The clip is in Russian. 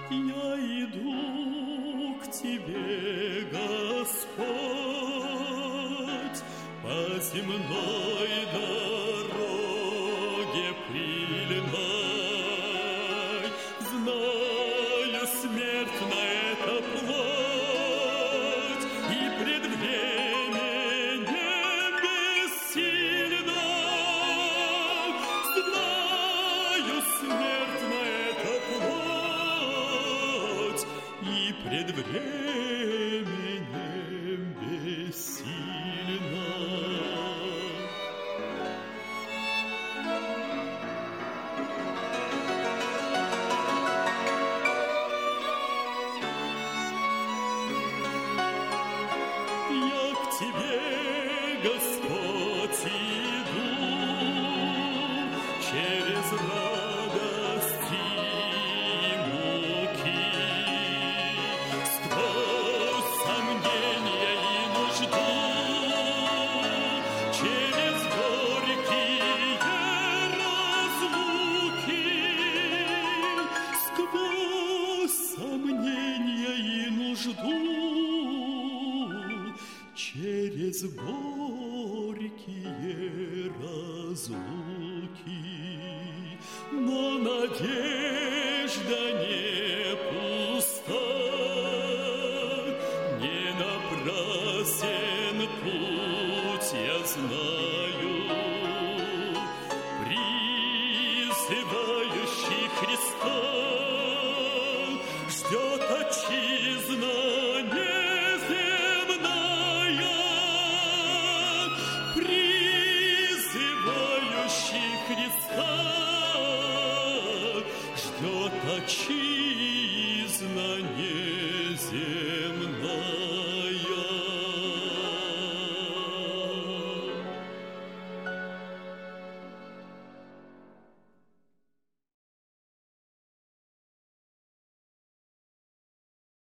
Я иду к Тебе, Господь, по земной дороге пыльной. Знаю, смертна эта плоть, и пред временем бессильна. Знаю, смертна эта плоть, и пред временем бессильна. Я к Тебе, Господь, иду через радости и муки, сквозь сомнения и нужду, через горькие разлуки, сквозь сомнения и нужду, через горькие разлуки. Но надежда не пуста, не напрасен путь, я знаю. Призывающий Христа ждет отчизна неземная, призывающий Христа ждет отчизна неземная.